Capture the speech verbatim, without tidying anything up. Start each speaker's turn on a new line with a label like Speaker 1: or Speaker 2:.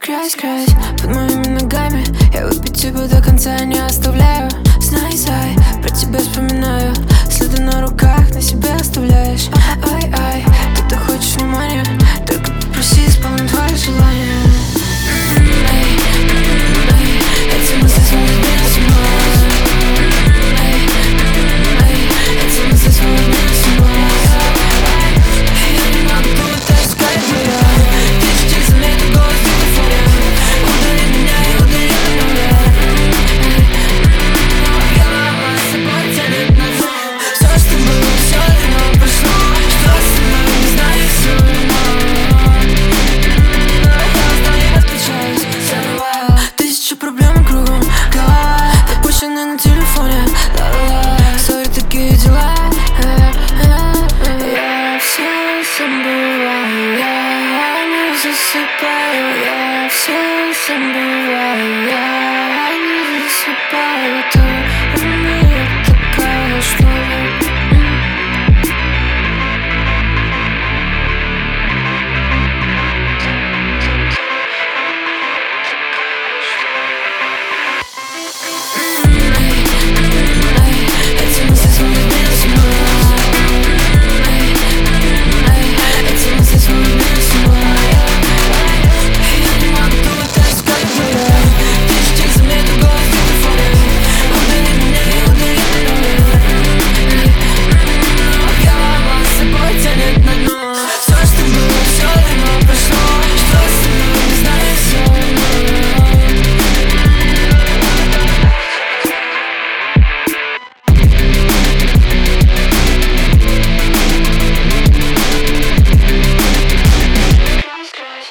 Speaker 1: грязь, грязь под моими ногами. Я выпить тебя до конца не оставляю. Знай, знай, про тебя вспоминаю. Следы на руках на себе оставляешь. Ай, ай, ты хочешь внимания, только попроси, исполнить твои желания. Эй, эй, эти мысли сводят меня с ума. Эй, эй, эти мысли сводят меня с ума. Я не могу помыть сказать, но я тысячи заметок голос в телефоне. Удали меня и удали меня. Я мама с собой тянет назад. Все, что было, все давно прошло. Что со мной, не знаю, все я устал, отключаюсь заново. Тысячи проблем кругом голова, запущены на телефоне. Ла-ла-ла, сори, такие дела. Я все забываю, я не засыпаю. Я все забываю, я не засыпаю.